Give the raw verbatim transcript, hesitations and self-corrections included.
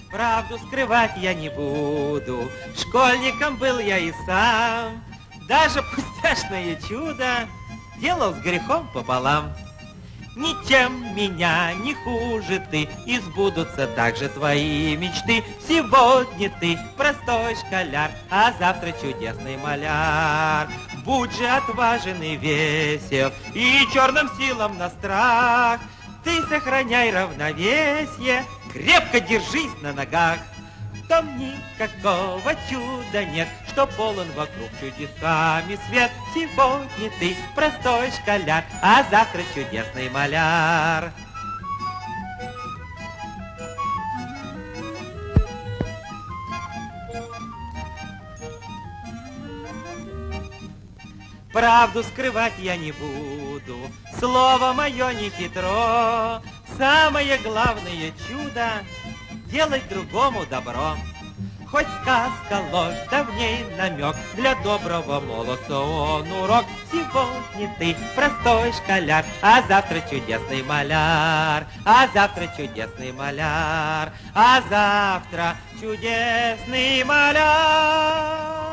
Правду скрывать я не буду, школьником был я и сам. Даже пустяшное чудо делал с грехом пополам. Ничем меня не хуже ты, и сбудутся также твои мечты. Сегодня ты простой школяр, а завтра чудесный маляр. Будь же отважен и весел, и черным силам на страх. Ты сохраняй равновесие, крепко держись на ногах. В том никакого чуда нет, что полон вокруг чудесами свет. Сегодня ты простой школяр, а завтра чудесный маляр. Правду скрывать я не буду, слово мое не хитро. Самое главное чудо — делать другому добро. Хоть сказка ложь, да в ней намек, для доброго молодца он урок. Сегодня ты простой школяр, а завтра чудесный маляр. А завтра чудесный маляр, а завтра чудесный маляр.